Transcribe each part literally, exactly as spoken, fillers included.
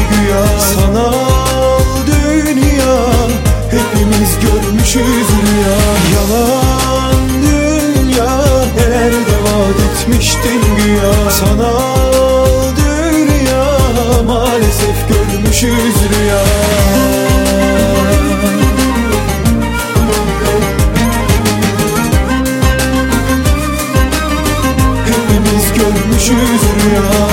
güya. Sanal dünya, hepimiz görmüşüz rüya. Yalan dünya, nerede vaat etmiştin güya. Sanal dünya, maalesef görmüşüz rüya. Hepimiz görmüşüz rüya.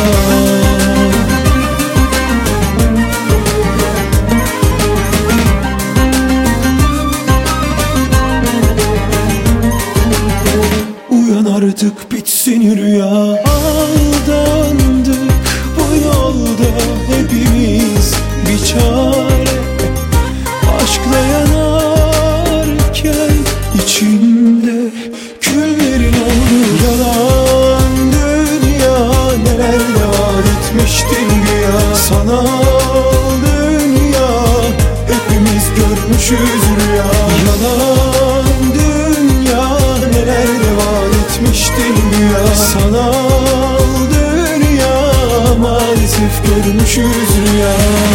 Uyan artık, bitsin rüya. Aldandık bu yolda hepimiz, bir çare. Aşkla yanarken içimde küllerin oldu. Yalan dünya, nelerle vaat etmiştin güya. Sanal dünya, hepimiz görmüşüz rüya. Yalan dünya, nelerle vaat etmiştin güya. Sanal dünya, maalesef görmüşüz rüya.